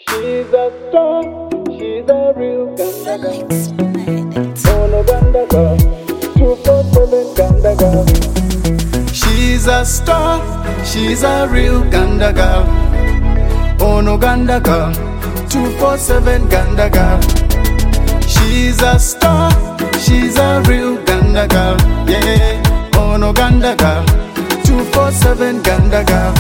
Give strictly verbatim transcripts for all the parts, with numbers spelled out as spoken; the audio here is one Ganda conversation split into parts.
She's a star, she's a real Ganda girl. Oh no Ganda girl, two four seven Ganda girl. She's a star, she's a real Ganda girl. Oh no Ganda girl, two four seven Ganda girl. She's a star, she's a real Ganda girl. Yeah, oh no Ganda girl, two four seven Ganda girl.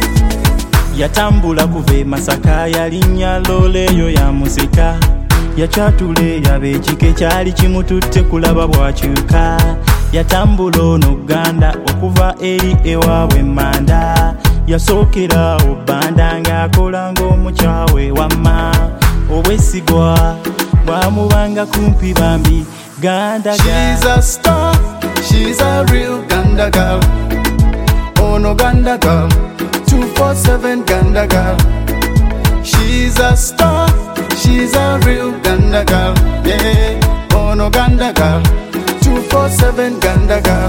Yatambula kuve Masaka yalinnya lole yo ya muzika yachatule yabe chike kyali kimututte kulaba bwakyuka yatambula ono Uganda okuva eri ewaabwe Manda yasookera obanda ng'akola ng'omukyawe wamma obwesigwa bwamubanga kumpi bambi Ganda girl. She's a star, she's a real Ganda girl. Oh no Ganda girl, two four seven Ganda girl. She's a star, she's a real Ganda girl. Yeah, oh no Ganda girl, two four seven Ganda girl.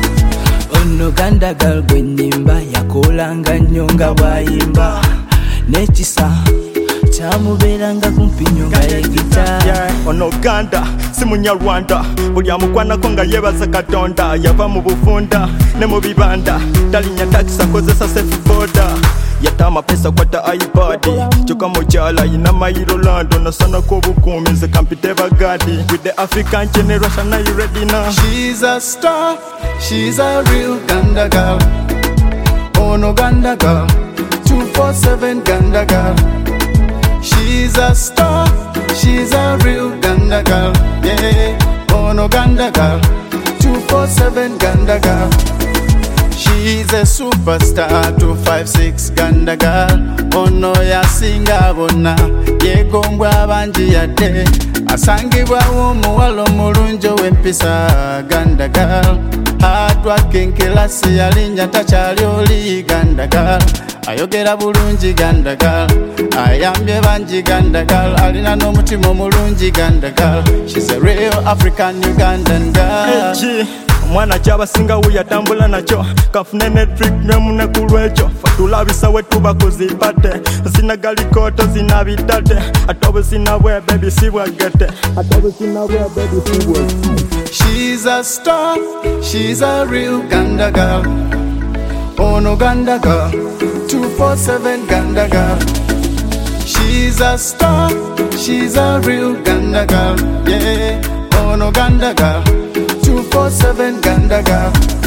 Oh no Ganda girl gwenimba yakolanga nnyo nga bwayimba nekisa kyamubeeranga kumpi nnyo nga yegita. Ono Ganda si munyarwanda buli amukwanako nga yeebaza Katonda yava mu bufunda ne mu bibanda talinnya takisi akozesa sefuboda yata amapesa kwata iPad kyokka mukyala ayina mayiro lando nasanako obukuumi nze kampite bagadi with the African generation. Are you ready now? She's a star, she's a real Ganda girl. Oh no Ganda girl, two four seven Ganda girl. She's a star, she's a real Ganda girl. Yeah, oh no Ganda girl, two four seven Ganda girl. She's a superstar, two five six Ganda girl. Oh no yasinga bonna yegombwa abangi yadde asangibwawo omuwala omulungi ow'empisa Ganda girl. Hard working class yalinnya takyali oli Ganda girl. Ayogera bulungi Ganda girl, ayambye bangi Ganda girl, alina n'omutima omulungi Ganda girl. She's a real African Ugandan girl. Hey, omwana kyabasinga wo yatambula nakyo kafune ne trick nemune ku lwekyo fatulabisa we tuba kuzipate zinagalikoto zinabitate ate obuzina bwe baby si bwagete ate obuzina bwe baby si bwagete. She's a star, she's a real Ganda girl. Oh no Ganda girl, two four seven Ganda girl. She's a star, she's a real Ganda girl. Yeah, oh no Ganda girl, two four seven Ganda girl.